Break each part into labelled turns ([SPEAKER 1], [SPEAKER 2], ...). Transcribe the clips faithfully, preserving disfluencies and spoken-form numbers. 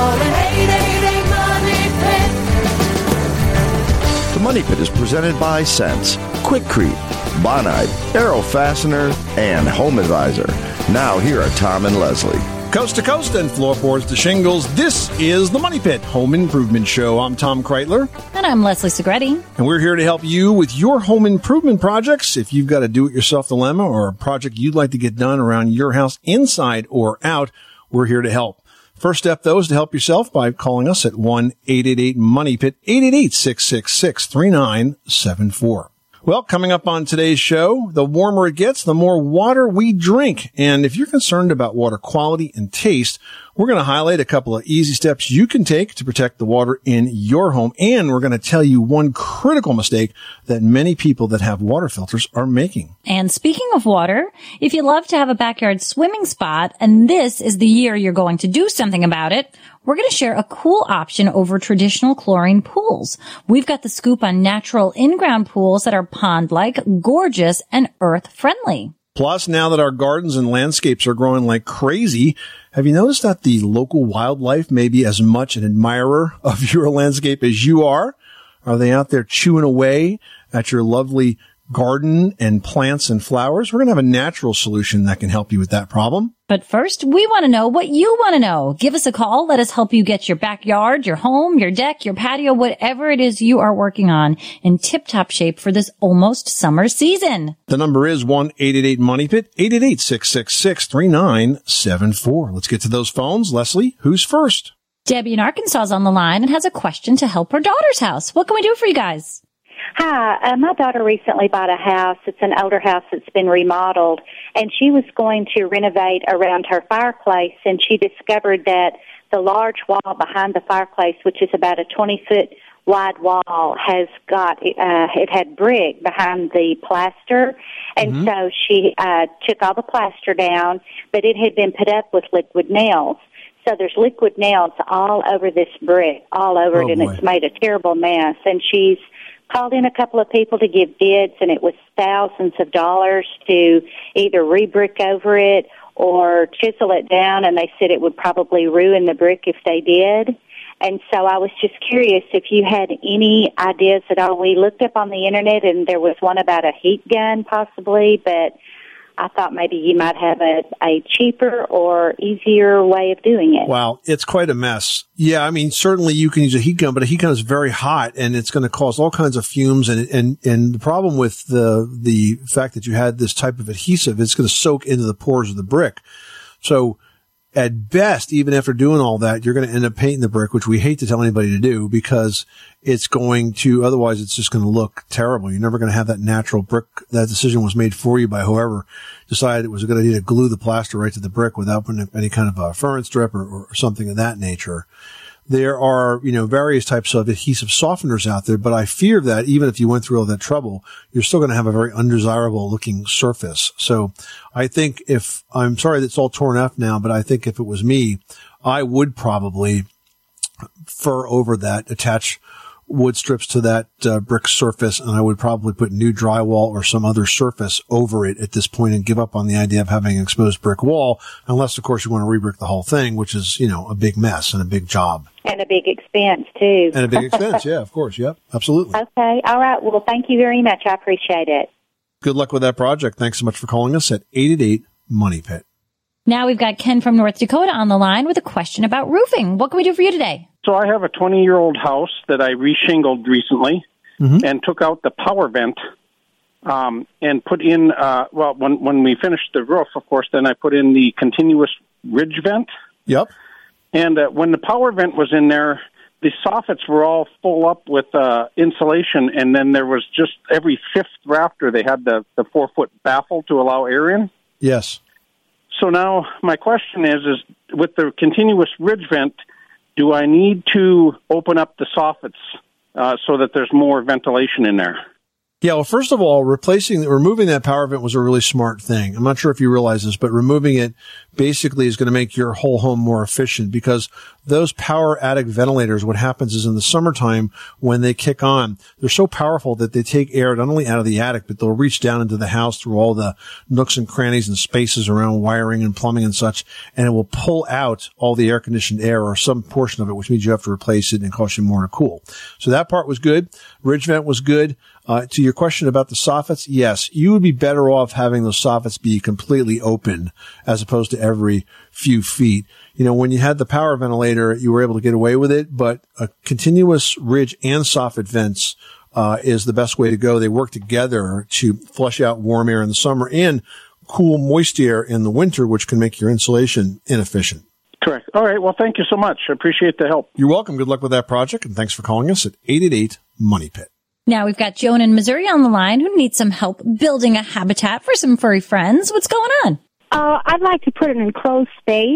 [SPEAKER 1] Call an eight eight eight, money pit.
[SPEAKER 2] The Money Pit is presented by Sense, Quickcrete, Bonide, Aero Fastener, and Home Advisor. Now, here are Tom and Leslie.
[SPEAKER 3] Coast to coast and floorboards to shingles, this is the Money Pit Home Improvement Show. I'm Tom Kreitler.
[SPEAKER 4] And I'm Leslie Segretti.
[SPEAKER 3] And we're here to help you with your home improvement projects. If you've got a do-it-yourself dilemma or a project you'd like to get done around your house, inside or out, we're here to help. First step, though, is to help yourself by calling us at one eight eight eight, money pit, eight eight eight, six six six, three nine seven four. Well, coming up on today's show, the warmer it gets, the more water we drink. And if you're concerned about water quality and taste, we're going to highlight a couple of easy steps you can take to protect the water in your home. And we're going to tell you one critical mistake that many people that have water filters are making.
[SPEAKER 4] And speaking of water, if you love to have a backyard swimming spot, and this is the year you're going to do something about it, we're going to share a cool option over traditional chlorine pools. We've got the scoop on natural in-ground pools that are pond-like, gorgeous, and earth-friendly.
[SPEAKER 3] Plus, now that our gardens and landscapes are growing like crazy, have you noticed that the local wildlife may be as much an admirer of your landscape as you are? Are they out there chewing away at your lovely garden and plants and flowers? We're going to have a natural solution that can help you with that problem.
[SPEAKER 4] But first, we want to know what you want to know. Give us a call. Let us help you get your backyard, your home, your deck, your patio, whatever it is you are working on in tip-top shape for this almost summer season.
[SPEAKER 3] The number is one eight eight eight, money pit, eight eight eight, six six six, three nine seven four. Let's get to those phones. Leslie, who's first?
[SPEAKER 4] Debbie in Arkansas is on the line and has a question to help her daughter's house. What can we do for you guys?
[SPEAKER 5] Hi, uh, my daughter recently bought a house. It's an older house that's been remodeled, and she was going to renovate around her fireplace, and she discovered that the large wall behind the fireplace, which is about a twenty-foot wide wall, has got, uh, it had brick behind the plaster, and mm-hmm. so she uh, took all the plaster down, but it had been put up with liquid nails. So there's liquid nails all over this brick, all over
[SPEAKER 3] oh,
[SPEAKER 5] it, and
[SPEAKER 3] boy.
[SPEAKER 5] it's made a terrible mess, and she's called in a couple of people to give bids, and it was thousands of dollars to either re-brick over it or chisel it down, and they said it would probably ruin the brick if they did. And so I was just curious if you had any ideas at all. We looked up on the Internet, and there was one about a heat gun possibly, but I thought maybe you might have a, a cheaper or easier way of doing it.
[SPEAKER 3] Wow, it's quite a mess. Yeah, I mean, certainly you can use a heat gun, but a heat gun is very hot, and it's going to cause all kinds of fumes. And and and the problem with the the fact that you had this type of adhesive, it's going to soak into the pores of the brick. So at best, even after doing all that, you're going to end up painting the brick, which we hate to tell anybody to do because it's going to, otherwise it's just going to look terrible. You're never going to have that natural brick. That decision was made for you by whoever decided it was a good idea to glue the plaster right to the brick without putting any kind of a furnace strip or, or something of that nature. There are, you know, various types of adhesive softeners out there, but I fear that even if you went through all that trouble, you're still going to have a very undesirable looking surface. So I think if, I'm sorry that it's all torn up now, but I think if it was me, I would probably fur over that, attach wood strips to that uh, brick surface, and I would probably put new drywall or some other surface over it at this point and give up on the idea of having an exposed brick wall, unless, of course, you want to re-brick the whole thing, which is, you know, a big mess and a big job.
[SPEAKER 5] And a big expense, too.
[SPEAKER 3] And a big expense, yeah, of course, yep, absolutely.
[SPEAKER 5] Okay, all right, well, thank you very much. I appreciate it.
[SPEAKER 3] Good luck with that project. Thanks so much for calling us at eight eight eight, money pit.
[SPEAKER 4] Now we've got Ken from North Dakota on the line with a question about roofing. What can we do for you today?
[SPEAKER 6] So I have a twenty-year-old house that I reshingled recently mm-hmm. and took out the power vent um, and put in, uh, well, when, when we finished the roof, of course, then I put in the continuous ridge vent.
[SPEAKER 3] Yep.
[SPEAKER 6] And uh, when the power vent was in there, the soffits were all full up with uh, insulation, and then there was just every fifth rafter, they had the, the four-foot baffle to allow air in.
[SPEAKER 3] Yes.
[SPEAKER 6] So now my question is, is with the continuous ridge vent, do I need to open up the soffits uh, so that there's more ventilation in there?
[SPEAKER 3] Yeah, well, first of all, replacing, removing that power vent was a really smart thing. I'm not sure if you realize this, but removing it basically is going to make your whole home more efficient, because those power attic ventilators, what happens is in the summertime when they kick on, they're so powerful that they take air not only out of the attic, but they'll reach down into the house through all the nooks and crannies and spaces around wiring and plumbing and such, and it will pull out all the air conditioned air or some portion of it, which means you have to replace it and it costs you more to cool. So that part was good. Ridge vent was good. Uh, to your question about the soffits, yes, you would be better off having those soffits be completely open as opposed to every few feet. You know, when you had the power ventilator, you were able to get away with it, but a continuous ridge and soffit vents uh, is the best way to go. They work together to flush out warm air in the summer and cool moist air in the winter, which can make your insulation inefficient.
[SPEAKER 6] Correct. All right. Well, thank you so much. I appreciate the help.
[SPEAKER 3] You're welcome. Good luck with that project, and thanks for calling us at eight eight eight, money pit.
[SPEAKER 4] Now we've got Joan in Missouri on the line who needs some help building a habitat for some furry friends. What's going on?
[SPEAKER 7] Uh, I'd like to put an enclosed space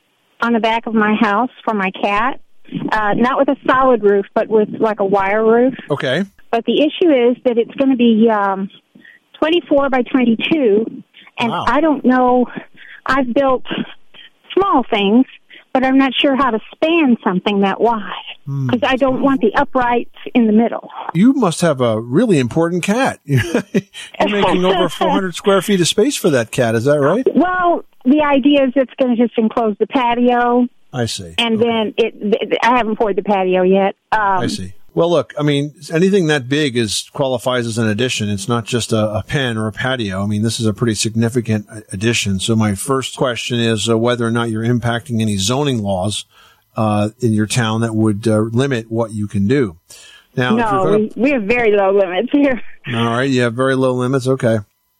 [SPEAKER 7] on the back of my house for my cat. Uh, not with a solid roof, but with like a wire roof.
[SPEAKER 3] Okay.
[SPEAKER 7] But the issue is that it's going to be um, twenty-four by twenty-two, and
[SPEAKER 3] Wow.
[SPEAKER 7] I don't know. I've built small things, but I'm not sure how to span something that wide because I don't want the uprights in the middle.
[SPEAKER 3] You must have a really important cat. You're making over four hundred square feet of space for that cat. Is that right?
[SPEAKER 7] Well, the idea is it's going to just enclose the patio,
[SPEAKER 3] I see.
[SPEAKER 7] and
[SPEAKER 3] Okay.
[SPEAKER 7] then it. I haven't poured the patio yet. Um,
[SPEAKER 3] I see. Well, look, I mean, anything that big is qualifies as an addition. It's not just a, a pen or a patio. I mean, this is a pretty significant addition. So my first question is uh, whether or not you're impacting any zoning laws uh, in your town that would uh, limit what you can do. Now, if
[SPEAKER 7] No,
[SPEAKER 3] you're gonna,
[SPEAKER 7] we, we have very low limits here.
[SPEAKER 3] all right, you have very low limits. Okay.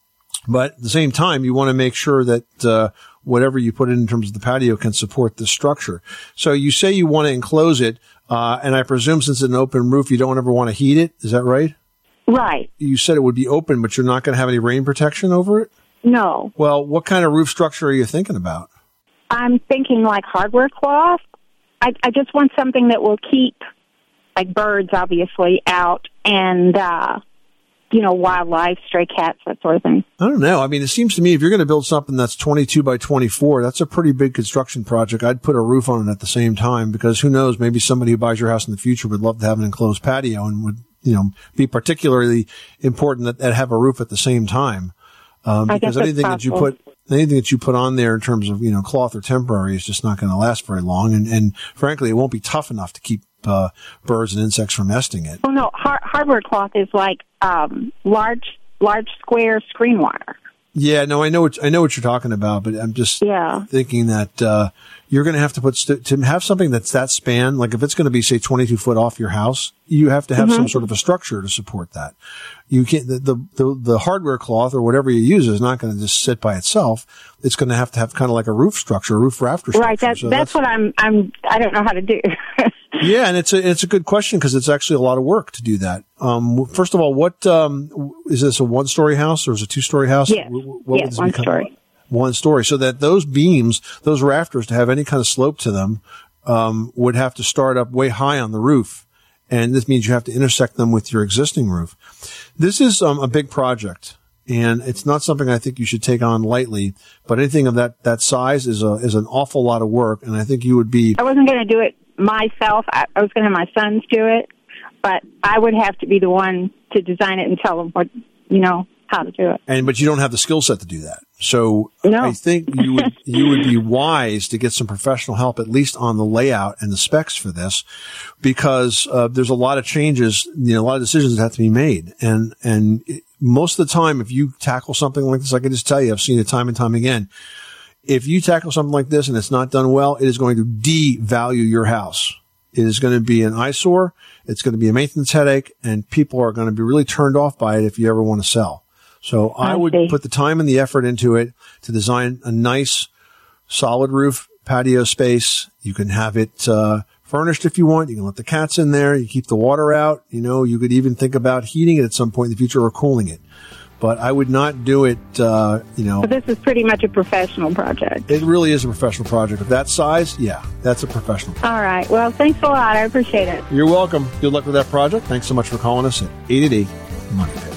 [SPEAKER 3] But at the same time, you want to make sure that uh, whatever you put in in terms of the patio can support the structure. So you say you want to enclose it, uh, and I presume since it's an open roof, you don't ever want to heat it. Is that right?
[SPEAKER 7] Right.
[SPEAKER 3] You said it would be open, but you're not going to have any rain protection over it?
[SPEAKER 7] No.
[SPEAKER 3] Well, what kind of roof structure are you thinking about?
[SPEAKER 7] I'm thinking like hardware cloth. I, I just want something that will keep, like birds, obviously, out, and, uh, you know, wildlife, stray cats, that sort of thing.
[SPEAKER 3] I don't know. I mean, it seems to me if you're going to build something that's twenty-two by twenty-four, that's a pretty big construction project. I'd put a roof on it at the same time because who knows, maybe somebody who buys your house in the future would love to have an enclosed patio and would, you know, be particularly important that, that have a roof at the same time. Um,
[SPEAKER 7] I guess
[SPEAKER 3] because
[SPEAKER 7] that's
[SPEAKER 3] anything that you
[SPEAKER 7] possible.
[SPEAKER 3] put, anything that you put on there in terms of, you know, cloth or temporary is just not going to last very long. And, and frankly, it won't be tough enough to keep, uh, birds and insects from nesting it.
[SPEAKER 7] Oh, no, hard, hardware cloth is like um, large, large square screen wire.
[SPEAKER 3] Yeah, no, I know what, I know what you're talking about, but I'm just
[SPEAKER 7] Yeah.
[SPEAKER 3] thinking that, uh, you're going to have to put, st- to have something that's that span, like if it's going to be, say, twenty-two foot off your house, you have to have
[SPEAKER 7] Mm-hmm.
[SPEAKER 3] some sort of a structure to support that. You can't, the, the, the, the hardware cloth or whatever you use is not going to just sit by itself. It's going to have to have kind of like a roof structure, a roof rafter structure.
[SPEAKER 7] Right, that,
[SPEAKER 3] So
[SPEAKER 7] that's what I'm, I'm, I don't know how to do.
[SPEAKER 3] Yeah, and it's a it's a good question because it's actually a lot of work to do that. Um, first of all, what um, is this a one story house or is it a two story house?
[SPEAKER 7] Yes.
[SPEAKER 3] What would
[SPEAKER 7] Yes,
[SPEAKER 3] this
[SPEAKER 7] one
[SPEAKER 3] become?
[SPEAKER 7] story.
[SPEAKER 3] One story, so that those beams, those rafters, to have any kind of slope to them, um, would have to start up way high on the roof, and this means you have to intersect them with your existing roof. This is um, a big project. And it's not something I think you should take on lightly, but anything of that, that size is a, is an awful lot of work. And I think you would be,
[SPEAKER 7] I wasn't going to do it myself. I, I was going to have my sons do it, but I would have to be the one to design it and tell them what, you know, how to do it.
[SPEAKER 3] and, but you don't have the skill set to do that. So
[SPEAKER 7] No.
[SPEAKER 3] I think you would, you would be wise to get some professional help, at least on the layout and the specs for this, because, uh, there's a lot of changes, you know, a lot of decisions that have to be made. And, and it, most of the time, if you tackle something like this, I can just tell you, I've seen it time and time again. If you tackle something like this and it's not done well, it is going to devalue your house. It is going to be an eyesore. It's going to be a maintenance headache, and people are going to be really turned off by it if you ever want to sell. So I,
[SPEAKER 7] I
[SPEAKER 3] would
[SPEAKER 7] see.
[SPEAKER 3] put the time and the effort into it to design a nice solid roof patio space. You can have it, uh, furnished if you want. You can let the cats in there. You keep the water out. You know, you could even think about heating it at some point in the future or cooling it. But I would not do it, uh, you know.
[SPEAKER 7] But this is pretty much a professional project.
[SPEAKER 3] It really is a professional project. Of that size, yeah, that's a professional project.
[SPEAKER 7] All right. Well, thanks a lot. I appreciate it.
[SPEAKER 3] You're welcome. Good luck with that project. Thanks so much for calling us at eight eight eight, money pit.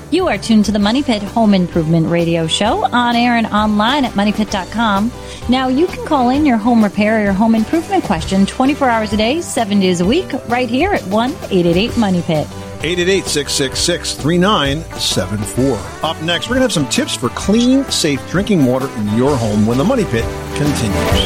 [SPEAKER 4] You are tuned to the Money Pit Home Improvement Radio Show, on air and online at money pit dot com. Now you can call in your home repair or your home improvement question twenty-four hours a day, seven days a week, right here at one eight eight eight money pit.
[SPEAKER 3] eight eight eight, six six six, three nine seven four. Up next, we're going to have some tips for clean, safe drinking water in your home when the Money Pit continues.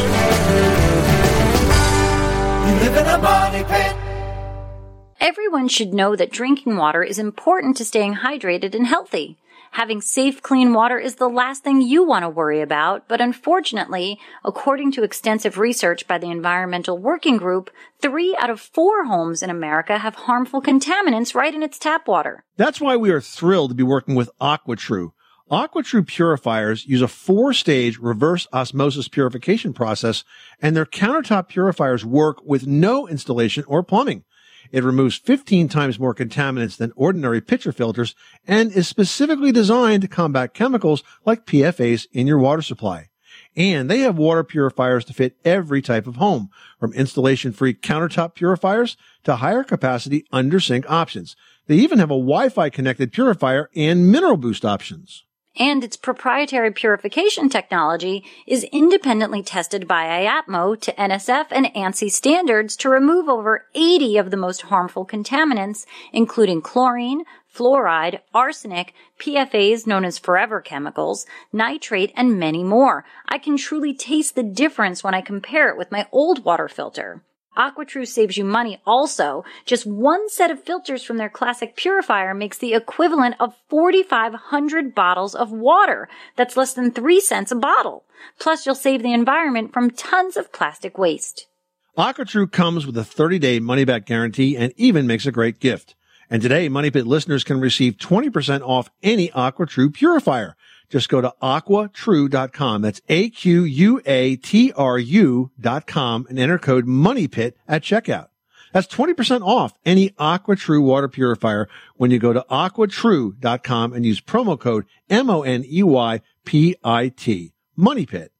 [SPEAKER 1] You live in a money pit.
[SPEAKER 4] Everyone should know that drinking water is important to staying hydrated and healthy. Having safe, clean water is the last thing you want to worry about, but unfortunately, according to extensive research by the Environmental Working Group, three out of four homes in America have harmful contaminants right in its tap water.
[SPEAKER 3] That's why we are thrilled to be working with AquaTrue. AquaTrue purifiers use a four-stage reverse osmosis purification process, and their countertop purifiers work with no installation or plumbing. It removes fifteen times more contaminants than ordinary pitcher filters and is specifically designed to combat chemicals like P F As in your water supply. And they have water purifiers to fit every type of home, from installation-free countertop purifiers to higher capacity under-sink options. They even have a Wi-Fi connected purifier and mineral boost options.
[SPEAKER 4] And its proprietary purification technology is independently tested by I A P M O to N S F and ANSI standards to remove over eighty of the most harmful contaminants, including chlorine, fluoride, arsenic, P F As known as forever chemicals, nitrate, and many more. I can truly taste the difference when I compare it with my old water filter. AquaTrue saves you money also. Just one set of filters from their classic purifier makes the equivalent of forty-five hundred bottles of water. That's less than three cents a bottle. Plus, you'll save the environment from tons of plastic waste.
[SPEAKER 3] AquaTrue comes with a thirty-day money-back guarantee and even makes a great gift. And today, Money Pit listeners can receive twenty percent off any AquaTrue purifier. Just go to aqua true dot com. That's A Q U A T R U dot com and enter code MONEYPIT at checkout. That's twenty percent off any AquaTrue water purifier when you go to aqua true dot com and use promo code M O N E Y P I T. MONEYPIT.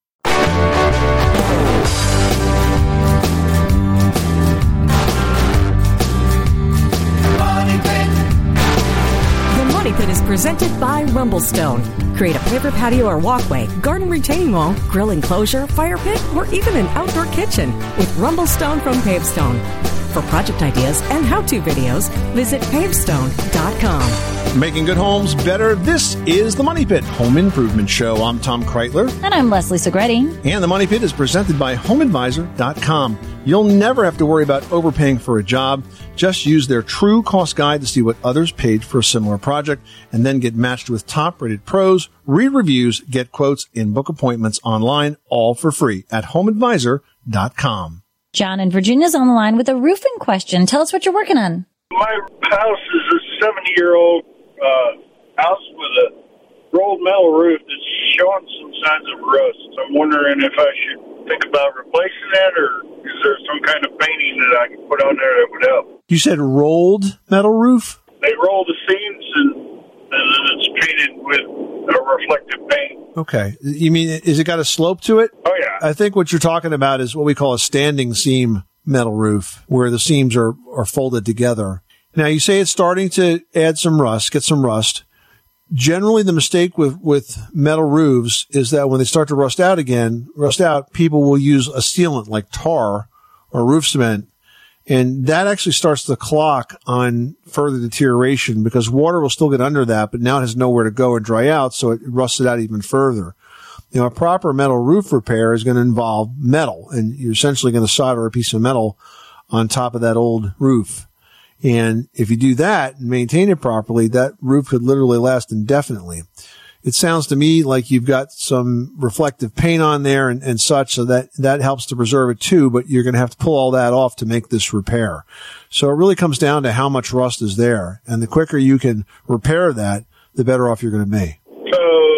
[SPEAKER 8] Money Pit is presented by Rumblestone. Create a paper patio or walkway, garden retaining wall, grill enclosure, fire pit, or even an outdoor kitchen with Rumblestone from Pavestone. For project ideas and how-to videos, visit pavestone dot com.
[SPEAKER 3] Making good homes better. This is the Money Pit Home Improvement Show. I'm Tom Kreitler.
[SPEAKER 4] And I'm Leslie Segretti.
[SPEAKER 3] And the Money Pit is presented by home advisor dot com. You'll never have to worry about overpaying for a job. Just use their true cost guide to see what others paid for a similar project, and then get matched with top-rated pros, read reviews, get quotes, and book appointments online, all for free at home advisor dot com.
[SPEAKER 4] John in Virginia's on the line with a roofing question. Tell us what you're working on.
[SPEAKER 9] My house is a seventy-year-old uh, house with a rolled metal roof that's showing some signs of rust. I'm wondering if I should think about replacing that, or is there some kind of painting that I can put on there that would help?
[SPEAKER 3] You said rolled metal roof?
[SPEAKER 9] They roll the seams, and, and then it's painted with a reflective paint.
[SPEAKER 3] Okay. You mean, is it got a slope to it?
[SPEAKER 9] Oh, yeah.
[SPEAKER 3] I think what you're talking about is what we call a standing seam metal roof, where the seams are, are folded together. Now, you say it's starting to add some rust, get some rust. Generally, the mistake with, with metal roofs is that when they start to rust out again, rust out, people will use a sealant like tar or roof cement. And that actually starts the clock on further deterioration, because water will still get under that, but now it has nowhere to go and dry out, so it rusts it out even further. You know, a proper metal roof repair is going to involve metal, and you're essentially going to solder a piece of metal on top of that old roof. And if you do that and maintain it properly, that roof could literally last indefinitely. It sounds to me like you've got some reflective paint on there and, and such, so that, that helps to preserve it too, but you're going to have to pull all that off to make this repair. So it really comes down to how much rust is there. And the quicker you can repair that, the better off you're going to be.
[SPEAKER 9] So,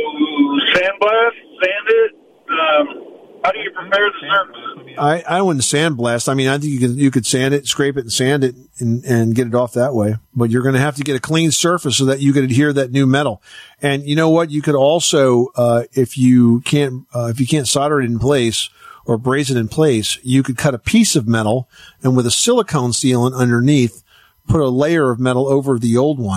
[SPEAKER 9] sandblast, sand it, um, how do you prepare the surface?
[SPEAKER 3] I, I wouldn't sandblast. I mean, I think you can, you could sand it, scrape it and sand it and, and get it off that way. But you're going to have to get a clean surface so that you can adhere that new metal. And you know what? You could also, uh, if you can't, uh, if you can't solder it in place or braze it in place, you could cut a piece of metal and with a silicone sealant underneath, put a layer of metal over the old one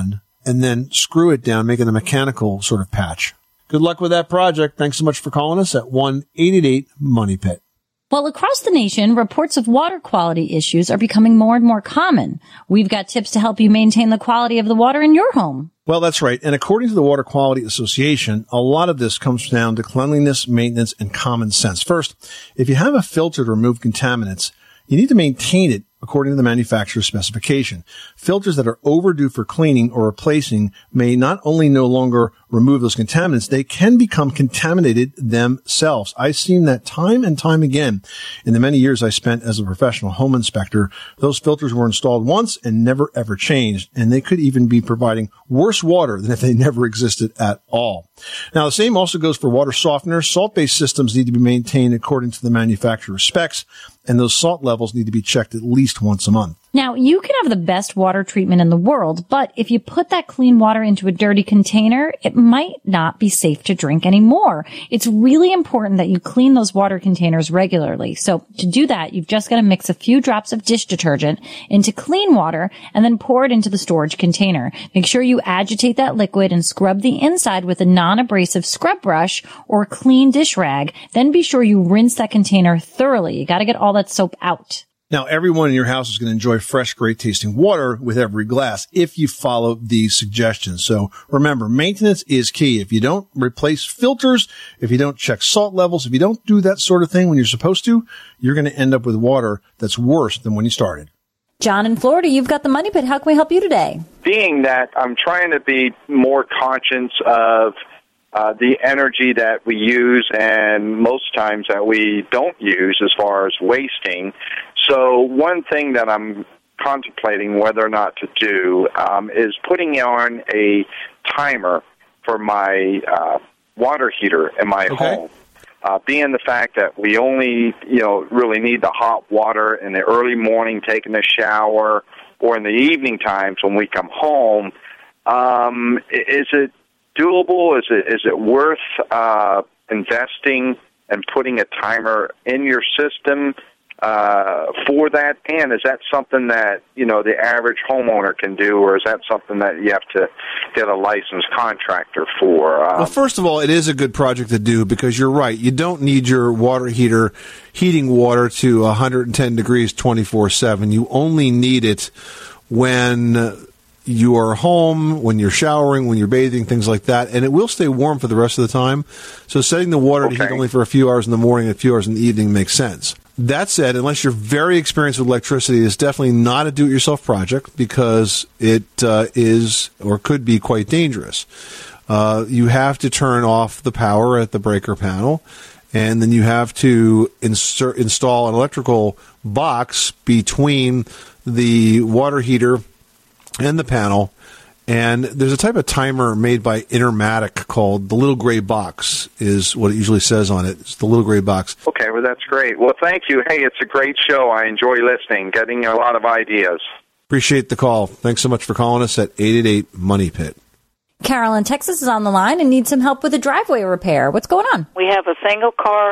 [SPEAKER 3] and then screw it down, making a mechanical sort of patch. Good luck with that project. Thanks so much for calling us at one eight eight eight money pit.
[SPEAKER 4] Well, across the nation, reports of water quality issues are becoming more and more common. We've got tips to help you maintain the quality of the water in your home.
[SPEAKER 3] Well, that's right. And according to the Water Quality Association, a lot of this comes down to cleanliness, maintenance, and common sense. First, if you have a filter to remove contaminants, you need to maintain it according to the manufacturer's specification. Filters that are overdue for cleaning or replacing may not only no longer remove those contaminants, they can become contaminated themselves. I've seen that time and time again. In the many years I spent as a professional home inspector, those filters were installed once and never ever changed, and they could even be providing worse water than if they never existed at all. Now, the same also goes for water softeners. Salt-based systems need to be maintained according to the manufacturer's specs, and those salt levels need to be checked at least once a month.
[SPEAKER 4] Now, you can have the best water treatment in the world, but if you put that clean water into a dirty container, it might not be safe to drink anymore. It's really important that you clean those water containers regularly. So to do that, you've just got to mix a few drops of dish detergent into clean water and then pour it into the storage container. Make sure you agitate that liquid and scrub the inside with a non-abrasive scrub brush or a clean dish rag. Then be sure you rinse that container thoroughly. You got to get all that soap out.
[SPEAKER 3] Now, everyone in your house is going to enjoy fresh, great-tasting water with every glass if you follow these suggestions. So remember, maintenance is key. If you don't replace filters, if you don't check salt levels, if you don't do that sort of thing when you're supposed to, you're going to end up with water that's worse than when you started.
[SPEAKER 4] John in Florida, you've got the Money Pit. How can we help you today?
[SPEAKER 10] Being that I'm trying to be more conscious of Uh, the energy that we use and most times that we don't use as far as wasting. So one thing that I'm contemplating whether or not to do um, is putting on a timer for my uh, water heater in my
[SPEAKER 3] okay.
[SPEAKER 10] home. Uh, being the fact that we only, you know, really need the hot water in the early morning, taking a shower, or in the evening times when we come home, um, is it doable? Is it is it worth uh, investing and putting a timer in your system uh, for that? And is that something that, you know, the average homeowner can do, or is that something that you have to get a licensed contractor for? Um,
[SPEAKER 3] well, first of all, it is a good project to do because you're right. You don't need your water heater heating water to one hundred ten degrees twenty-four seven. You only need it when you are home, when you're showering, when you're bathing, things like that, and it will stay warm for the rest of the time. So setting the water
[SPEAKER 10] okay.
[SPEAKER 3] to heat only for a few hours in the morning and a few hours in the evening makes sense. That said, unless you're very experienced with electricity, it's definitely not a do-it-yourself project because it uh, is or could be quite dangerous. Uh, you have to turn off the power at the breaker panel, and then you have to insert, install an electrical box between the water heater and the panel, and there's a type of timer made by Intermatic called the little gray box is what it usually says on it. It's the little gray box.
[SPEAKER 10] Okay, well, that's great. Well, thank you. Hey, it's a great show. I enjoy listening, getting a lot of ideas.
[SPEAKER 3] Appreciate the call. Thanks so much for calling us at eight eight eight money pit.
[SPEAKER 4] Carol in Texas is on the line and needs some help with a driveway repair. What's going on?
[SPEAKER 11] We have a single-car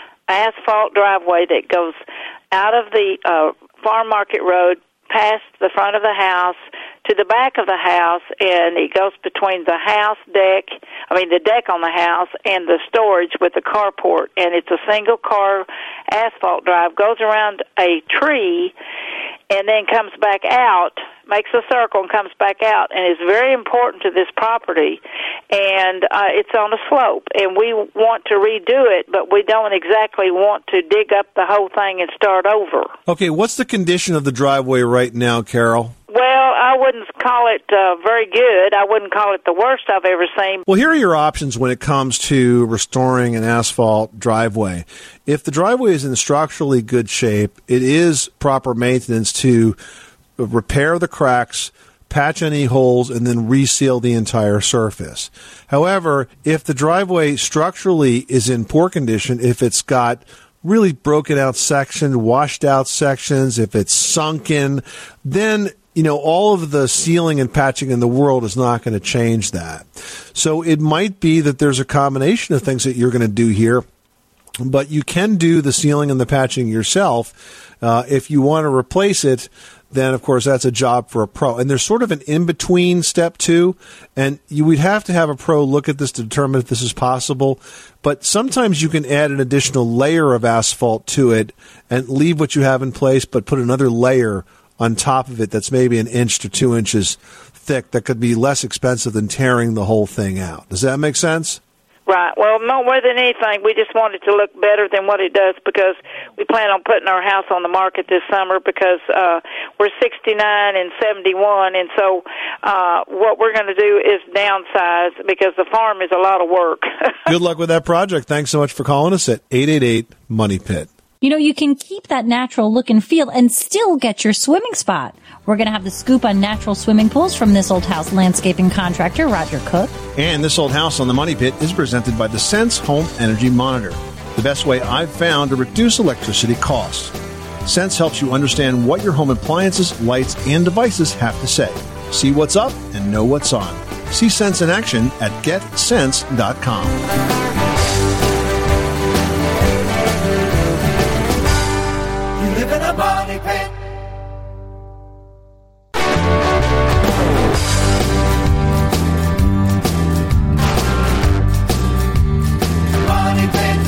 [SPEAKER 11] asphalt driveway that goes out of the uh, Farm Market Road past the front of the house to the back of the house, and it goes between the house deck, I mean the deck on the house, and the storage with the carport, and it's a single-car asphalt drive, goes around a tree, and then comes back out, makes a circle and comes back out, and is very important to this property, and uh, it's on a slope, and we want to redo it, but we don't exactly want to dig up the whole thing and start over.
[SPEAKER 3] Okay, what's the condition of the driveway right now, Carol?
[SPEAKER 11] Well, I wouldn't call it uh, very good. I wouldn't call it the worst I've ever seen.
[SPEAKER 3] Well, here are your options when it comes to restoring an asphalt driveway. If the driveway is in structurally good shape, it is proper maintenance to repair the cracks, patch any holes, and then reseal the entire surface. However, if the driveway structurally is in poor condition, if it's got really broken out sections, washed out sections, if it's sunken, then you know, all of the sealing and patching in the world is not going to change that. So it might be that there's a combination of things that you're going to do here, but you can do the sealing and the patching yourself. Uh, if you want to replace it, then of course that's a job for a pro. And there's sort of an in-between step two, and you would have to have a pro look at this to determine if this is possible. But sometimes you can add an additional layer of asphalt to it and leave what you have in place, but put another layer on top of it that's maybe an inch to two inches thick that could be less expensive than tearing the whole thing out. Does that make sense?
[SPEAKER 11] Right. Well, no more than anything, we just want it to look better than what it does because we plan on putting our house on the market this summer because uh, we're sixty-nine and seventy-one, and so uh, what we're going to do is downsize because the farm is a lot of work.
[SPEAKER 3] Good luck with that project. Thanks so much for calling us at eight eight eight, money pit.
[SPEAKER 4] You know, you can keep that natural look and feel and still get your swimming spot. We're going to have the scoop on natural swimming pools from This Old House landscaping contractor Roger Cook.
[SPEAKER 3] And This Old House on the Money Pit is presented by the Sense Home Energy Monitor, the best way I've found to reduce electricity costs. Sense helps you understand what your home appliances, lights, and devices have to say. See what's up and know what's on. See Sense in action at get sense dot com.
[SPEAKER 1] You live in a money pit. Money pit.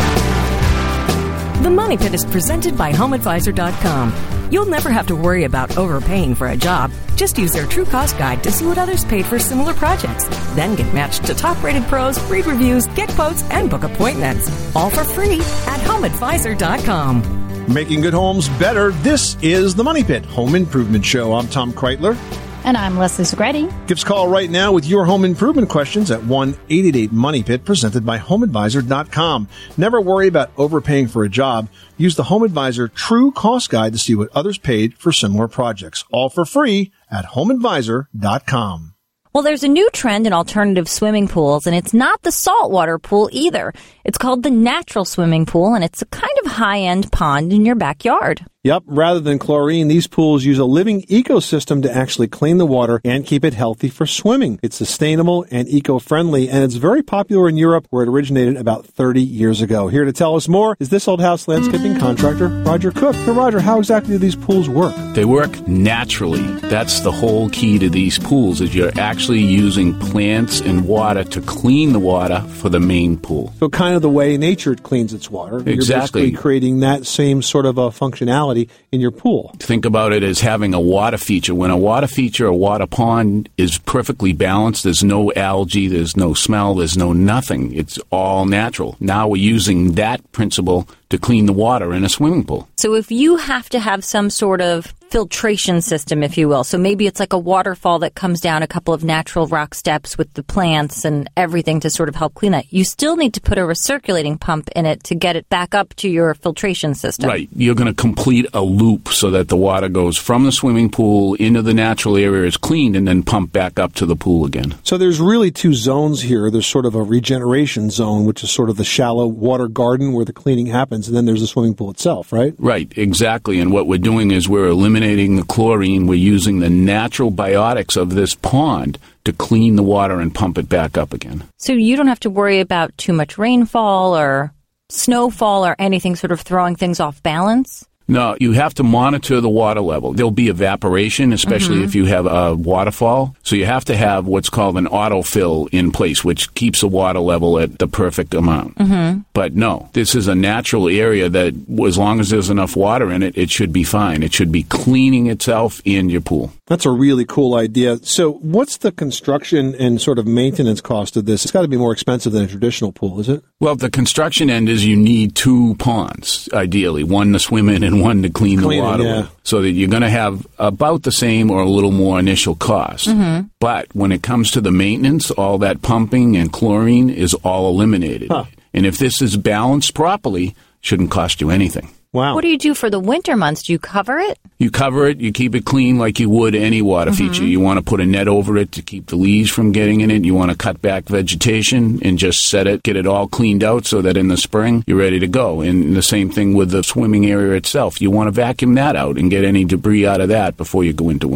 [SPEAKER 8] The Money Pit is presented by home advisor dot com. You'll never have to worry about overpaying for a job. Just use their True Cost Guide to see what others paid for similar projects. Then get matched to top-rated pros, read reviews, get quotes, and book appointments. All for free at home advisor dot com.
[SPEAKER 3] Making good homes better. This is the Money Pit Home Improvement Show. I'm Tom Kreitler.
[SPEAKER 4] And I'm Leslie Segretti.
[SPEAKER 3] Give us a call right now with your home improvement questions at one eight eight eight, money pit, presented by home advisor dot com. Never worry about overpaying for a job. Use the Home Advisor True Cost Guide to see what others paid for similar projects. All for free at home advisor dot com.
[SPEAKER 4] Well, there's a new trend in alternative swimming pools, and it's not the saltwater pool either. It's called the natural swimming pool, and it's a kind of high-end pond in your backyard.
[SPEAKER 3] Yep, rather than chlorine, these pools use a living ecosystem to actually clean the water and keep it healthy for swimming. It's sustainable and eco-friendly, and it's very popular in Europe, where it originated about thirty years ago. Here to tell us more is This Old House landscaping contractor, Roger Cook. So, Roger, how exactly do these pools work?
[SPEAKER 12] They work naturally. That's the whole key to these pools, is you're actually using plants and water to clean the water for the main pool.
[SPEAKER 3] So kind of the way nature cleans its water.
[SPEAKER 12] Exactly.
[SPEAKER 3] You're basically creating that same sort of a functionality in your pool.
[SPEAKER 12] Think about it as having a water feature. When a water feature, a water pond is perfectly balanced, there's no algae, there's no smell, there's no nothing. It's all natural. Now we're using that principle to clean the water in a swimming pool.
[SPEAKER 4] So if you have to have some sort of filtration system, if you will, so maybe it's like a waterfall that comes down a couple of natural rock steps with the plants and everything to sort of help clean that, you still need to put a recirculating pump in it to get it back up to your filtration system.
[SPEAKER 12] Right. You're going to complete a loop so that the water goes from the swimming pool into the natural area, is cleaned, and then pumped back up to the pool again.
[SPEAKER 3] So there's really two zones here. There's sort of a regeneration zone, which is sort of the shallow water garden where the cleaning happens, and then there's the swimming pool itself, right?
[SPEAKER 12] Right, exactly. And what we're doing is we're eliminating the chlorine. We're using the natural biotics of this pond to clean the water and pump it back up again.
[SPEAKER 4] So you don't have to worry about too much rainfall or snowfall or anything sort of throwing things off balance?
[SPEAKER 12] No, you have to monitor the water level. There'll be evaporation, especially mm-hmm. if you have a waterfall. So you have to have what's called an autofill in place, which keeps the water level at the perfect amount.
[SPEAKER 4] Mm-hmm.
[SPEAKER 12] But no, this is a natural area that, as long as there's enough water in it, it should be fine. It should be cleaning itself in your pool.
[SPEAKER 3] That's a really cool idea. So what's the construction and sort of maintenance cost of this? It's got to be more expensive than a traditional pool, is it?
[SPEAKER 12] Well, the construction end is you need two ponds, ideally, one to swim in and one to clean, clean the water
[SPEAKER 3] it, yeah.
[SPEAKER 12] with, so that you're going to have about the same or a little more initial cost.
[SPEAKER 4] Mm-hmm.
[SPEAKER 12] But when it comes to the maintenance, all that pumping and chlorine is all eliminated.
[SPEAKER 3] Huh.
[SPEAKER 12] And if this is balanced properly, it shouldn't cost you anything.
[SPEAKER 3] Wow.
[SPEAKER 4] What do you do for the winter months? Do you cover it?
[SPEAKER 12] You cover it. You keep it clean like you would any water
[SPEAKER 4] mm-hmm.
[SPEAKER 12] feature. You want to put a net over it to keep the leaves from getting in it. You want to cut back vegetation and just set it, get it all cleaned out so that in the spring you're ready to go. And the same thing with the swimming area itself. You want to vacuum that out and get any debris out of that before you go into winter.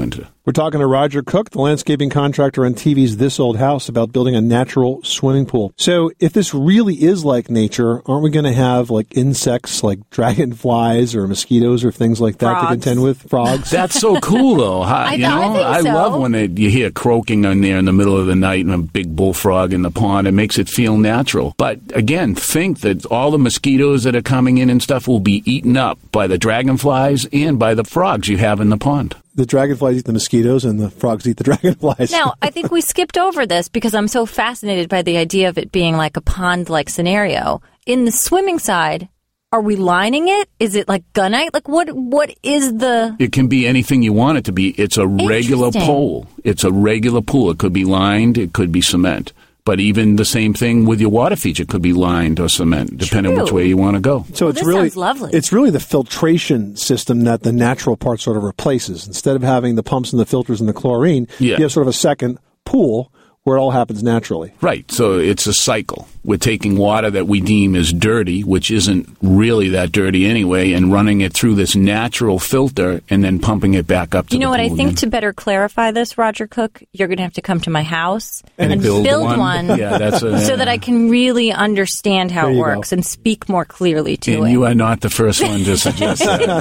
[SPEAKER 3] We're talking to Roger Cook, the landscaping contractor on T V's This Old House, about building a natural swimming pool. So if this really is like nature, aren't we going to have like insects like dragonflies or mosquitoes or things like that
[SPEAKER 4] Frogs.
[SPEAKER 3] to contend with? Frogs?
[SPEAKER 12] That's so cool, though. Huh?
[SPEAKER 4] I
[SPEAKER 12] you
[SPEAKER 4] know,
[SPEAKER 12] know,
[SPEAKER 4] I think
[SPEAKER 12] I
[SPEAKER 4] so.
[SPEAKER 12] love when they, you hear croaking on there in the middle of the night and a big bullfrog in the pond. It makes it feel natural. But again, think that all the mosquitoes that are coming in and stuff will be eaten up by the dragonflies and by the frogs you have in the pond.
[SPEAKER 3] The dragonflies eat the mosquitoes and the frogs eat the dragonflies.
[SPEAKER 13] Now, I think we skipped over this because I'm so fascinated by the idea of it being like a pond-like scenario. In the swimming side, are we lining it? Is it like gunite? Like what? What is the...
[SPEAKER 12] It can be anything you want it to be. It's a regular
[SPEAKER 13] Interesting.
[SPEAKER 12] pool. It's a regular pool. It could be lined. It could be cement. But even the same thing with your water feature could be lined or cement, depending
[SPEAKER 13] True.
[SPEAKER 12] which way you want to go.
[SPEAKER 3] So
[SPEAKER 13] Well,
[SPEAKER 3] it's
[SPEAKER 13] this
[SPEAKER 3] really
[SPEAKER 13] sounds lovely.
[SPEAKER 3] It's really the filtration system that the natural part sort of replaces. Instead of having the pumps and the filters and the chlorine,
[SPEAKER 12] Yeah.
[SPEAKER 3] you have sort of a second pool where it all happens naturally.
[SPEAKER 12] Right. So it's a cycle. We're taking water that we deem as dirty, which isn't really that dirty anyway, and running it through this natural filter and then pumping it back up to
[SPEAKER 13] You know
[SPEAKER 12] the
[SPEAKER 13] what I
[SPEAKER 12] pool
[SPEAKER 13] think
[SPEAKER 12] again.
[SPEAKER 13] to better clarify this, Roger Cook? You're going to have to come to my house
[SPEAKER 12] And
[SPEAKER 13] and,
[SPEAKER 12] build
[SPEAKER 13] one,
[SPEAKER 12] one. Yeah, that's a-
[SPEAKER 13] so that I can really understand how
[SPEAKER 3] There
[SPEAKER 13] it
[SPEAKER 3] you
[SPEAKER 13] works
[SPEAKER 3] go.
[SPEAKER 13] and speak more clearly to
[SPEAKER 12] And
[SPEAKER 13] it.
[SPEAKER 12] you are not the first one to suggest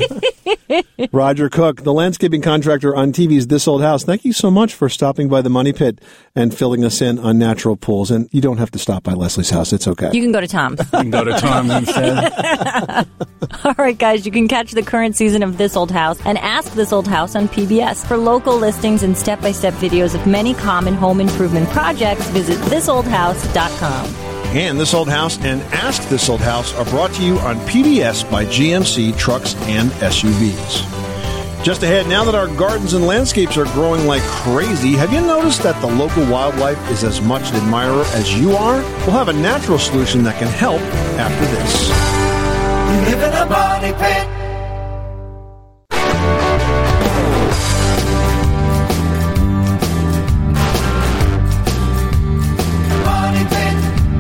[SPEAKER 12] that.
[SPEAKER 3] Roger Cook, the landscaping contractor on T V's This Old House, thank you so much for stopping by the Money Pit and filling us in on natural pools. And you don't have to stop by Leslie's house. It's okay.
[SPEAKER 13] You can go to Tom's.
[SPEAKER 12] You can go to Tom instead.
[SPEAKER 13] All right, guys, you can catch the current season of This Old House and Ask This Old House on P B S. For local listings and step-by-step videos of many common home improvement projects, visit this old house dot com.
[SPEAKER 3] And This Old House and Ask This Old House are brought to you on P B S by G M C Trucks and S U Vs. Just ahead, now that our gardens and landscapes are growing like crazy, have you noticed that the local wildlife is as much an admirer as you are? We'll have a natural solution that can help after this.
[SPEAKER 1] You live in a money pit. Money pit.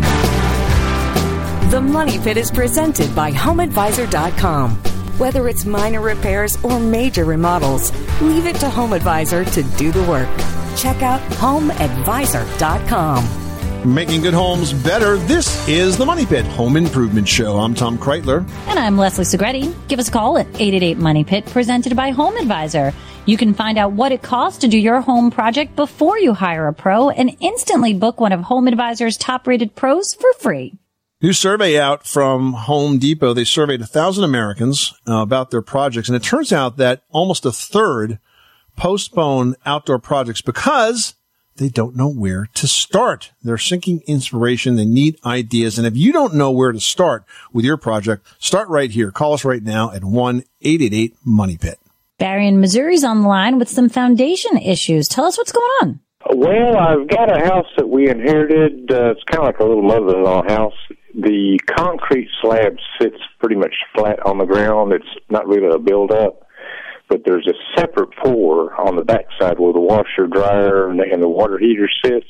[SPEAKER 8] The Money Pit is presented by home advisor dot com. Whether it's minor repairs or major remodels, leave it to HomeAdvisor to do the work. Check out home advisor dot com.
[SPEAKER 3] Making good homes better. This is the Money Pit Home Improvement Show. I'm Tom Kreitler.
[SPEAKER 4] And I'm Leslie Segretti. Give us a call at eight eight eight Money Pit, presented by Home Advisor. You can find out what it costs to do your home project before you hire a pro and instantly book one of Home Advisor's top-rated pros for free.
[SPEAKER 3] New survey out from Home Depot. They surveyed one thousand Americans uh, about their projects, and it turns out that almost a third postpone outdoor projects because they don't know where to start. They're seeking inspiration. They need ideas. And if you don't know where to start with your project, start right here. Call us right now at one eight eight eight Money Pit.
[SPEAKER 4] Barry in Missouri's on the line with some foundation issues. Tell us what's going on.
[SPEAKER 14] Well, I've got a house that we inherited. Uh, it's kind of like a little mother-in-law house. The concrete slab sits pretty much flat on the ground. It's not really a build-up, but there's a separate pour on the backside where the washer, dryer, and the, and the water heater sits,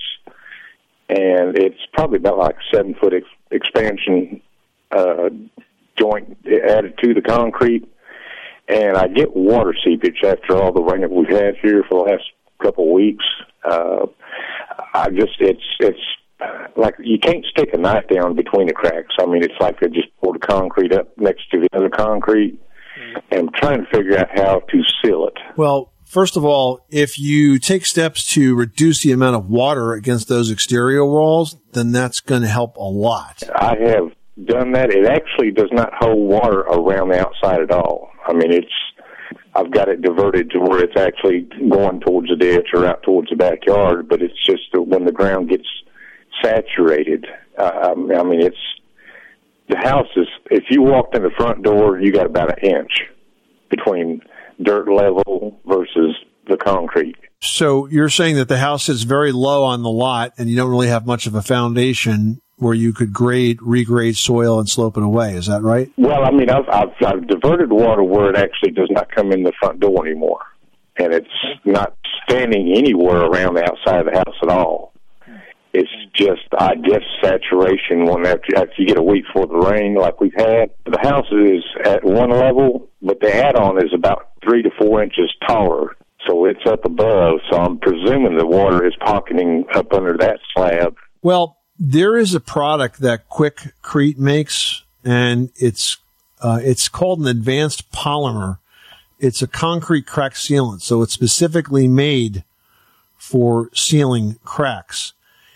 [SPEAKER 14] and it's probably about like a seven-foot ex- expansion uh, joint added to the concrete. And I get water seepage after all the rain that we've had here for the last couple of weeks. Uh, I just, it's, it's like you can't stick a knife down between the cracks. I mean, it's like they just poured the concrete up next to the other concrete. And I'm trying to figure out how to seal it.
[SPEAKER 3] Well, first of all, if you take steps to reduce the amount of water against those exterior walls, then that's going to help a lot.
[SPEAKER 14] I have done that. It actually does not hold water around the outside at all. I mean, it's, I've got it diverted to where it's actually going towards the ditch or out towards the backyard, but it's just that when the ground gets saturated, uh, I mean, it's, the house is, if you walked in the front door, you got about an inch between dirt level versus the concrete.
[SPEAKER 3] So you're saying that the house is very low on the lot and you don't really have much of a foundation where you could grade, regrade soil and slope it away. Is that right?
[SPEAKER 14] Well, I mean, I've, I've, I've diverted water where it actually does not come in the front door anymore. And it's not standing anywhere around the outside of the house at all. It's just, I guess, saturation when after, after you get a week before the rain like we've had. The house is at one level, but the add-on is about three to four inches taller. so it's up above. So I'm presuming the water is pocketing up under that slab.
[SPEAKER 3] Well, there is a product that Quikrete makes, and it's uh, it's called an advanced polymer. It's a concrete crack sealant, so it's specifically made for sealing cracks.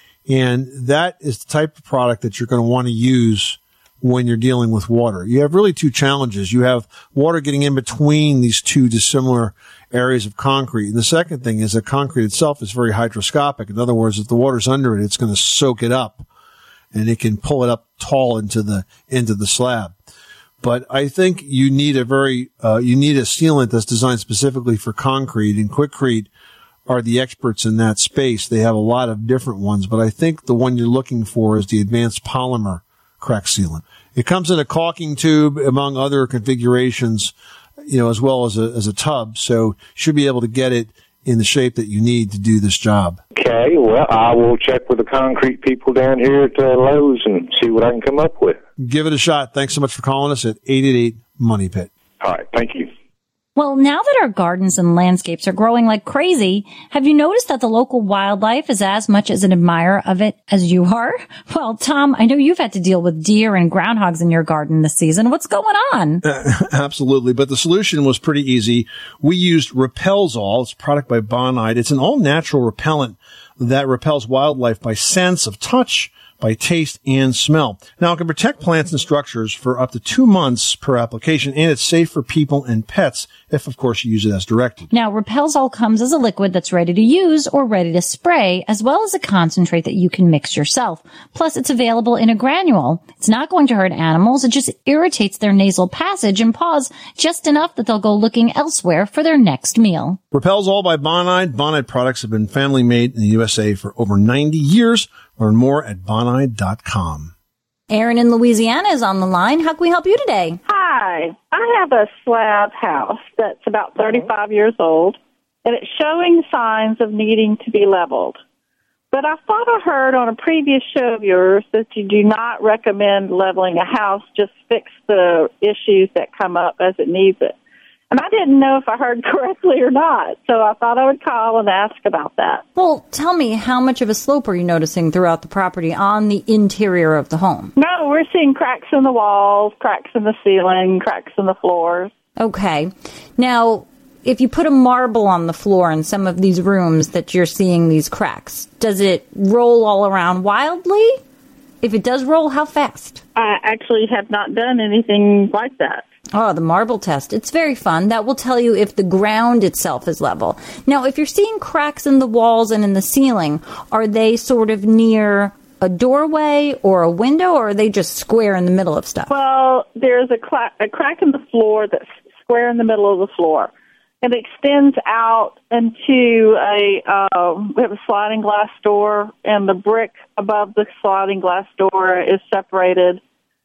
[SPEAKER 3] And that is the type of product that you're going to want to use when you're dealing with water. You have really two challenges. You have water getting in between these two dissimilar areas of concrete. And the second thing is that concrete itself is very hydroscopic. In other words, if the water's under it, it's going to soak it up and it can pull it up tall into the, into the slab. But I think you need a very, uh, you need a sealant that's designed specifically for concrete, and Quikrete are the experts in that space. They have a lot of different ones, but I think the one you're looking for is the advanced polymer crack sealant. It comes in a caulking tube, among other configurations, you know, as well as a, as a tub. So you should be able to get it in the shape that you need to do this job.
[SPEAKER 14] Okay, well, I will check with the concrete people down here at uh, Lowe's and see what I can come up with.
[SPEAKER 3] Give it a shot. Thanks so much for calling us at eight eight eight, money pit.
[SPEAKER 14] All right, thank you.
[SPEAKER 4] Well, now that our gardens and landscapes are growing like crazy, have you noticed that the local wildlife is as much as an admirer of it as you are? Well, Tom, I know you've had to deal with deer and groundhogs in your garden this season. What's going on?
[SPEAKER 3] Uh, absolutely. But the solution was pretty easy. We used Repelzol. It's a product by Bonide. It's an all-natural repellent that repels wildlife by sense of touch, by taste and smell. Now, it can protect plants and structures for up to two months per application, and it's safe for people and pets if, of course, you use it as directed.
[SPEAKER 4] Now, Repelzol comes as a liquid that's ready to use or ready to spray, as well as a concentrate that you can mix yourself. Plus, it's available in a granule. It's not going to hurt animals. It just irritates their nasal passage and paws just enough that they'll go looking elsewhere for their next meal.
[SPEAKER 3] Repelzol by Bonide. Bonide products have been family made in the U S A for over ninety years. Learn more at bonide dot com.
[SPEAKER 4] Aaron in Louisiana is on the line. How can we help you today?
[SPEAKER 15] Hi. I have a slab house that's about thirty-five years old, and it's showing signs of needing to be leveled. But I thought I heard on a previous show of yours that you do not recommend leveling a house, just fix the issues that come up as it needs it. And I didn't know if I heard correctly or not, so I thought I would call and ask about that.
[SPEAKER 4] Well, tell me, how much of a slope are you noticing throughout the property on the interior of the home?
[SPEAKER 15] No, we're seeing cracks in the walls, cracks in the ceiling, cracks in the floors.
[SPEAKER 4] Okay. Now, if you put a marble on the floor in some of these rooms that you're seeing these cracks, does it roll all around wildly? If it does roll, how fast?
[SPEAKER 15] I actually have not done anything like that.
[SPEAKER 4] Oh, the marble test. It's very fun. That will tell you if the ground itself is level. Now, if you're seeing cracks in the walls and in the ceiling, are they sort of near a doorway or a window, or are they just square in the middle of stuff?
[SPEAKER 15] Well, there's a, cla- a crack in the floor that's square in the middle of the floor. It extends out into a, uh, we have a sliding glass door, and the brick above the sliding glass door is separated.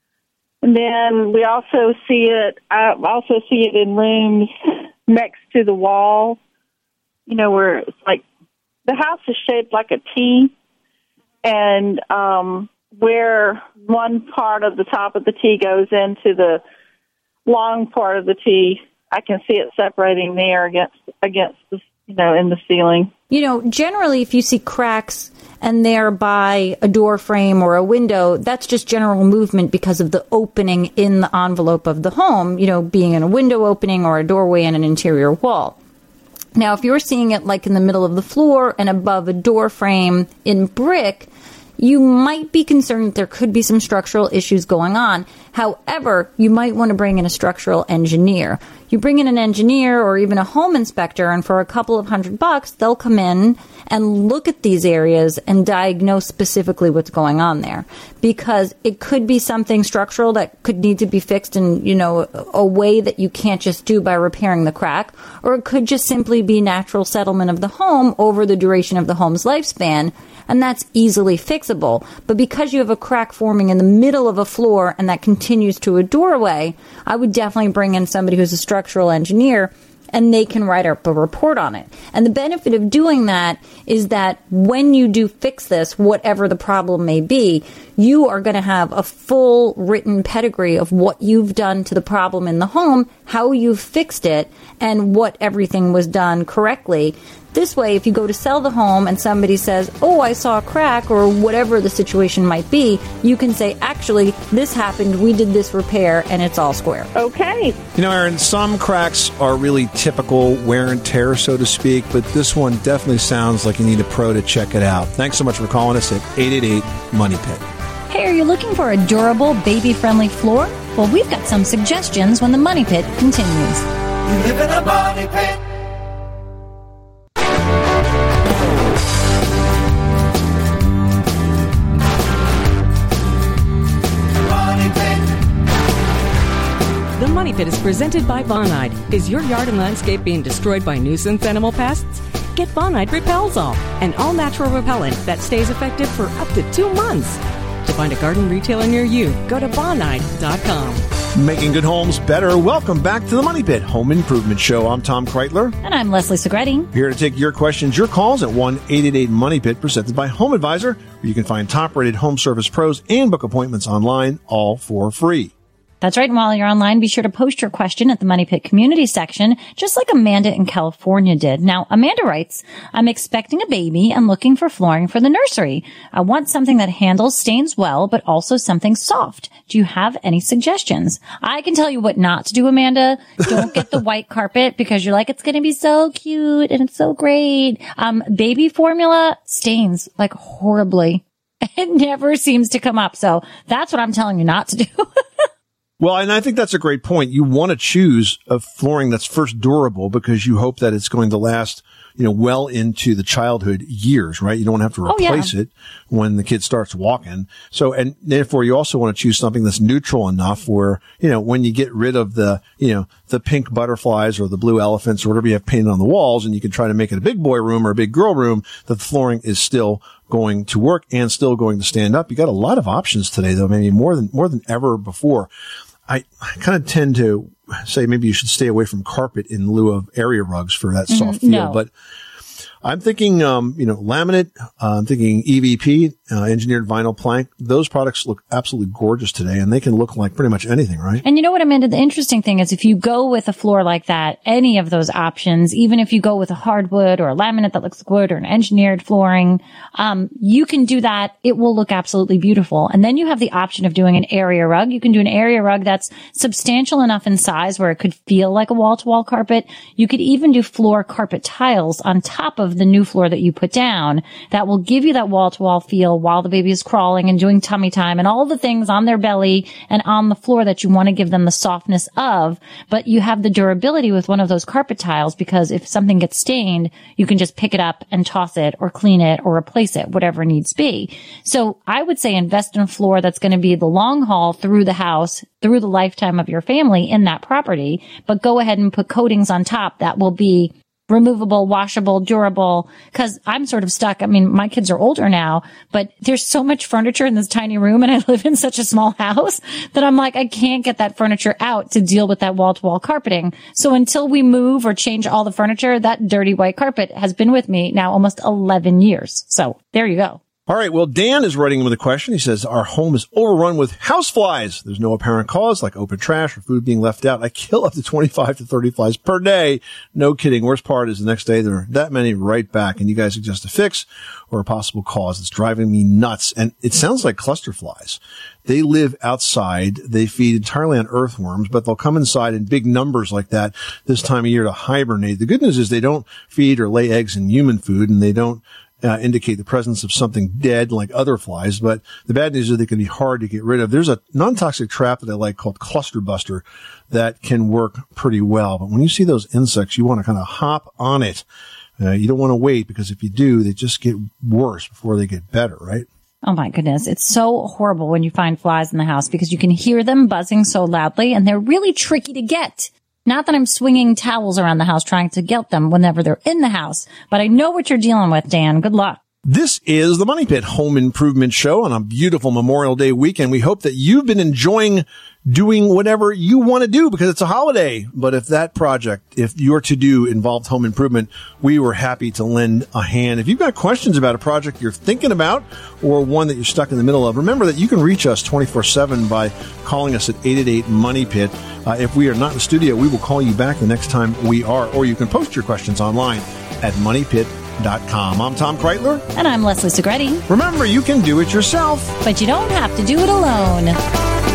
[SPEAKER 15] And then we also see it, I also see it in rooms next to the wall, you know, where it's like, the house is shaped like a T, and um, where one part of the top of the T goes into the long part of the T, I can see it separating there against, against the, you know, in the ceiling.
[SPEAKER 4] You know, generally, if you see cracks and they're by a door frame or a window, that's just general movement because of the opening in the envelope of the home, you know, being in a window opening or a doorway in an interior wall. Now, if you're seeing it like in the middle of the floor and above a door frame in brick, you might be concerned that there could be some structural issues going on. However, you might want to bring in a structural engineer. You bring in an engineer or even a home inspector, and for a couple of hundred bucks, they'll come in and look at these areas and diagnose specifically what's going on there. Because it could be something structural that could need to be fixed in, you know, a way that you can't just do by repairing the crack, or it could just simply be natural settlement of the home over the duration of the home's lifespan, and that's easily fixable. But because you have a crack forming in the middle of a floor and that continues to a doorway, I would definitely bring in somebody who's a structural engineer and they can write up a report on it. And the benefit of doing that is that when you do fix this, whatever the problem may be, you are going to have a full written pedigree of what you've done to the problem in the home, how you've fixed it, and what everything was done correctly. This way, if you go to sell the home and somebody says, oh, I saw a crack, or whatever the situation might be, you can say, actually, this happened, we did this repair, and it's all square.
[SPEAKER 7] Okay.
[SPEAKER 3] You know, Aaron, some cracks are really typical wear and tear, so to speak, but this one definitely sounds like you need a pro to check it out. Thanks so much for calling us at eight eight eight, Money Pit.
[SPEAKER 4] Hey, are you looking for a durable, baby-friendly floor? Well, we've got some suggestions when the Money Pit continues.
[SPEAKER 1] You live in a money pit.
[SPEAKER 8] The Money Pit is presented by Bonide. Is your yard and landscape being destroyed by nuisance animal pests? Get Bonide Repel-Zol, an all-natural repellent that stays effective for up to two months. To find a garden retailer near you, go to bonide dot com.
[SPEAKER 3] Making good homes better. Welcome back to the Money Pit Home Improvement Show. I'm Tom Kreitler.
[SPEAKER 4] And I'm Leslie Segretti.
[SPEAKER 3] Here to take your questions, your calls at one eight eight eight Money Pit, presented by Home Advisor, where you can find top-rated home service pros and book appointments online, all for free.
[SPEAKER 4] That's right. And while you're online, be sure to post your question at the Money Pit community section, just like Amanda in California did. Now, Amanda writes, I'm expecting a baby and looking for flooring for the nursery. I want something that handles stains well, but also something soft. Do you have any suggestions? I can tell you what not to do, Amanda. Don't get the white carpet because you're like, it's going to be so cute and it's so great. Um, baby formula stains like horribly. It never seems to come up. So that's what I'm telling you not to do.
[SPEAKER 3] Well, and I think that's a great point. You want to choose a flooring that's first durable because you hope that it's going to last, you know, well into the childhood years, right? You don't have to replace
[SPEAKER 4] oh, yeah.
[SPEAKER 3] it when the kid starts walking. So, and therefore you also want to choose something that's neutral enough where, you know, when you get rid of the, you know, the pink butterflies or the blue elephants or whatever you have painted on the walls, and you can try to make it a big boy room or a big girl room, that the flooring is still going to work and still going to stand up. You got a lot of options today, though, maybe more than, more than ever before. I, I kind of tend to say maybe you should stay away from carpet in lieu of area rugs for that soft
[SPEAKER 4] mm-hmm,
[SPEAKER 3] feel.
[SPEAKER 4] no.
[SPEAKER 3] But I'm thinking, um, you know, laminate. Uh, I'm thinking E V P, uh, engineered vinyl plank. Those products look absolutely gorgeous today, and they can look like pretty much anything, right?
[SPEAKER 4] And you know what, Amanda? The interesting thing is if you go with a floor like that, any of those options, even if you go with a hardwood or a laminate that looks good or an engineered flooring, um, you can do that. It will look absolutely beautiful. And then you have the option of doing an area rug. You can do an area rug that's substantial enough in size where it could feel like a wall-to-wall carpet. You could even do floor carpet tiles on top of the new floor that you put down that will give you that wall-to-wall feel while the baby is crawling and doing tummy time and all the things on their belly and on the floor that you want to give them the softness of. But you have the durability with one of those carpet tiles because if something gets stained, you can just pick it up and toss it or clean it or replace it, whatever needs be. So I would say invest in a floor that's going to be the long haul through the house, through the lifetime of your family in that property, but go ahead and put coatings on top that will be removable, washable, durable, because I'm sort of stuck. I mean, my kids are older now, but there's so much furniture in this tiny room and I live in such a small house that I'm like, I can't get that furniture out to deal with that wall-to-wall carpeting. So until we move or change all the furniture, that dirty white carpet has been with me now almost eleven years. So there you go.
[SPEAKER 3] All right. Well, Dan is writing with a question. He says, our home is overrun with houseflies. There's no apparent cause, like open trash or food being left out. I kill up to twenty-five to thirty flies per day. No kidding. Worst part is the next day there are that many right back. And you guys suggest a fix or a possible cause. It's driving me nuts. And it sounds like cluster flies. They live outside. They feed entirely on earthworms, but they'll come inside in big numbers like that this time of year to hibernate. The good news is they don't feed or lay eggs in human food, and they don't Uh, indicate the presence of something dead like other flies, but the bad news is they can be hard to get rid of. There's a non-toxic trap that I like called Cluster Buster that can work pretty well. But when you see those insects, you want to kind of hop on it. Uh, you don't want to wait because if you do, they just get worse before they get better, right?
[SPEAKER 4] Oh my goodness. It's so horrible when you find flies in the house because you can hear them buzzing so loudly and they're really tricky to get. Not that I'm swinging towels around the house trying to get them whenever they're in the house, but I know what you're dealing with, Dan. Good luck.
[SPEAKER 3] This is the Money Pit Home Improvement Show on a beautiful Memorial Day weekend. We hope that you've been enjoying doing whatever you want to do because it's a holiday. But if that project, if your to-do involved home improvement, we were happy to lend a hand. If you've got questions about a project you're thinking about or one that you're stuck in the middle of, remember that you can reach us twenty-four seven by calling us at eight eight eight, money pit. Uh, if we are not in the studio, we will call you back the next time we are, or you can post your questions online at money pit dot com. I'm Tom Kreitler.
[SPEAKER 4] And I'm Leslie Segretti.
[SPEAKER 3] Remember, you can do it yourself,
[SPEAKER 4] but you don't have to do it alone.